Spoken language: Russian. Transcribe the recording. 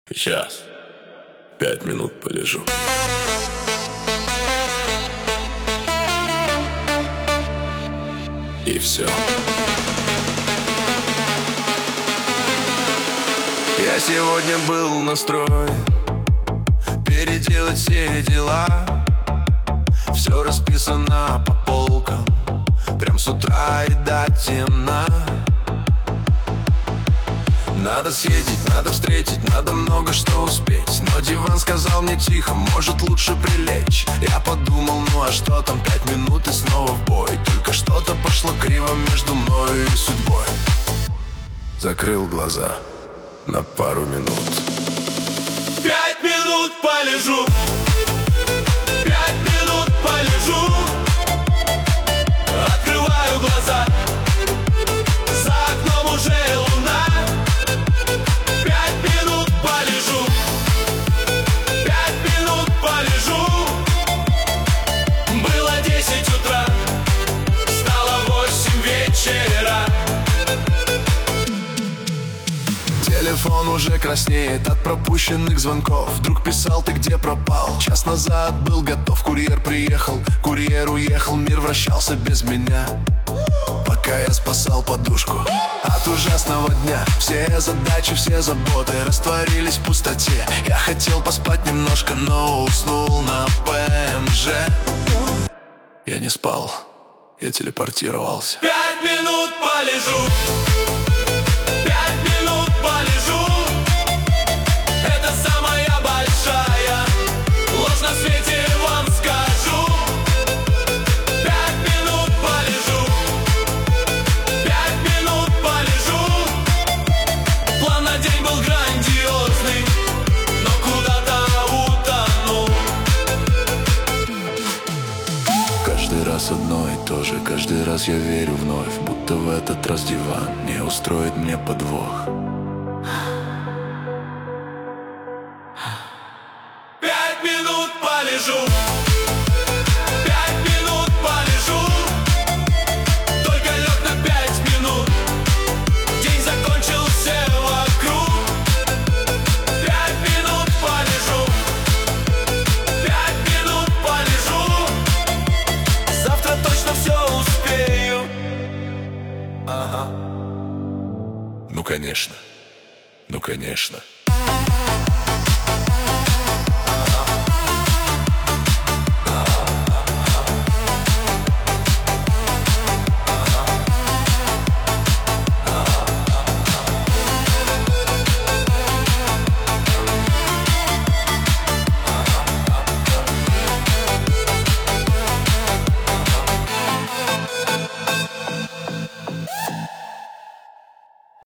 Сейчас 5 минут полежу. И все. Я сегодня был настроен переделать все дела. Все расписано по полкам, прям с утра и до темна. Надо съездить, надо встретить, надо много что успеть. Но диван сказал мне тихо, может лучше прилечь. Я подумал, ну а что там, 5 минут и снова в бой. Только что-то пошло криво между мною и судьбой. Закрыл глаза на пару минут. 5 минут полежу, 5 минут полежу. Открываю глаза, за окном уже луна. 5 минут полежу, 5 минут полежу. Было 10 утра, стало 8 вечера. Телефон уже краснеет от пропущенных звонков. Друг писал, ты где пропал? Час назад был готов, курьер приехал. Курьер уехал, мир вращался без меня, пока я спасал подушку от ужасного дня. Все задачи, все заботы растворились в пустоте. Я хотел поспать немножко, но уснул на ПМЖ. Я не спал, я телепортировался. 5 минут полежу, 5 минут полежу. Это самая большая ложь на свете, вам скажу. 5 минут полежу, 5 минут полежу. План на день был грандиозный, но куда-то утонул. Каждый раз одно и то же, каждый раз я верю вновь, будто в этот раз диван не устроит мне подвох. 5 минут полежу, 5 минут полежу. Только лег на 5 минут, день закончился вокруг. 5 минут полежу, 5 минут полежу. Завтра точно все успею. Ну конечно, ну конечно.